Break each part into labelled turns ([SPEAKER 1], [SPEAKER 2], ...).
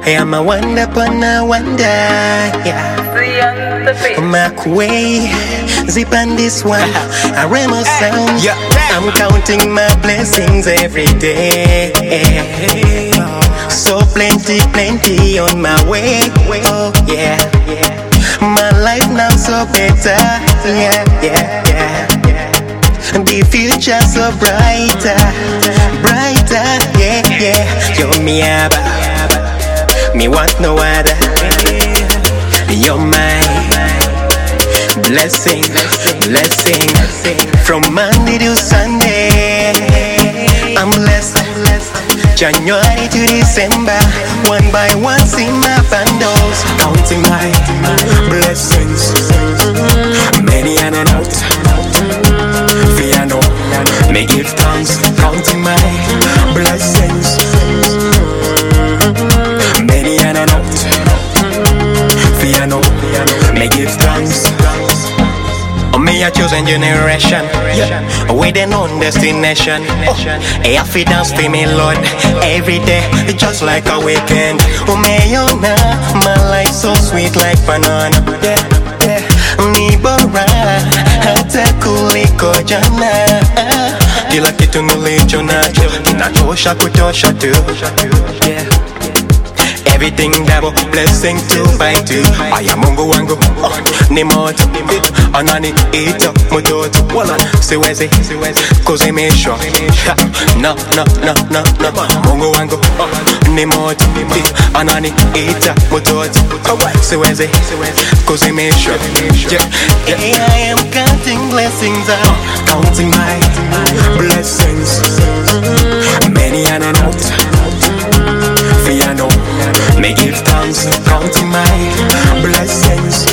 [SPEAKER 1] I'm a wonder upon a wonder, yeah. Mark way, zip on this one, a Remo sound. Yeah. I'm counting my blessings every day. So plenty on my way. Oh yeah, yeah. My life now so better. Yeah. The future so brighter. Yeah. Yo me abba, me want no other. You're my blessing. From Monday to Sunday, I'm blessed. January to December, one by one, see my bundles, counting my blessings. Many and out, fear no, me give thanks, counting my blessings. Many and out, fear no, me give thanks. Me a chosen generation, with an own destination. I feel dance for me, Lord, every day, just like a weekend. My life so sweet like banana. Nibora, hata kuliko jana. Kila kitu nilicho nacho, kinatosha kutosha tu. Everything double, blessing 2 by 2. Aya Mungu wangu, ni moto. Anani ito, mutoto. Siwezi, kuzimishwa. No. Mungu wangu, ni moto. Anani ito, mutoto. Siwezi, kuzimishwa. I am counting blessings out. Counting my blessings. Many and out. Fear no, me give thanks, counting my blessings.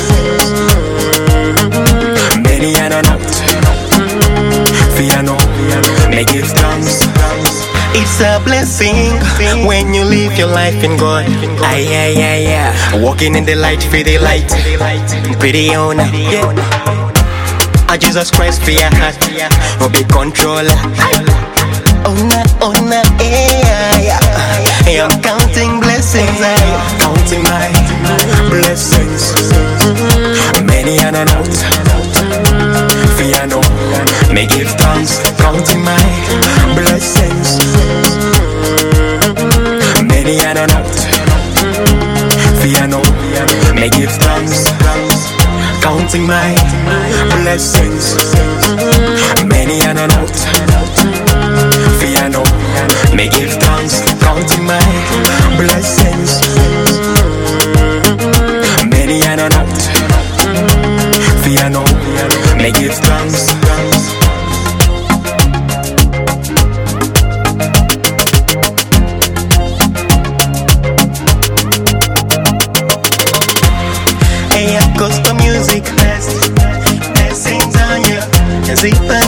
[SPEAKER 1] Many and out, fear no, me give thanks. It's a blessing when you live your life in God. Walking in the light, feel the light, pretty honor. Jesus Christ for your heart, will be controller. Ona, yeah. I'm counting blessings, I'm counting my blessings. Many and out, fear no, me give thanks, counting my blessings. Many and out, fear no, me give thanks, counting my blessings. Many and out, fear no, me give thanks, counting my blessings. Many and out, fear no, me give thanks. Hey, Acosta Music, blessings on you.